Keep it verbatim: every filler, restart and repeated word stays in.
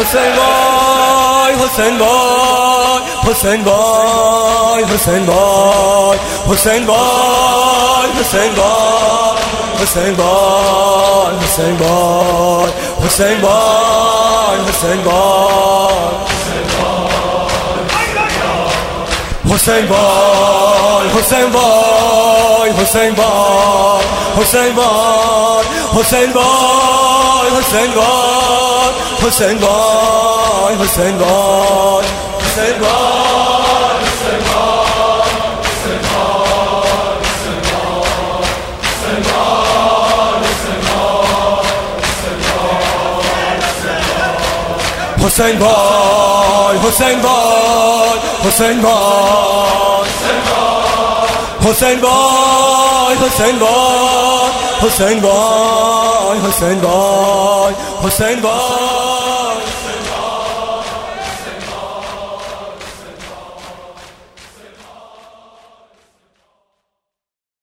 حسین وای حسین وای حسین وای حسین وای حسین وای حسین وای حسین وای حسین وای حسین وای حسین وای حسین وای حسین وای حسین وای حسین وای حسین وای حسین وای حسین وای حسین وای حسین حسین وای حسین وای حسین وای حسین وای حسین وای حسین وای حسین وای حسین وای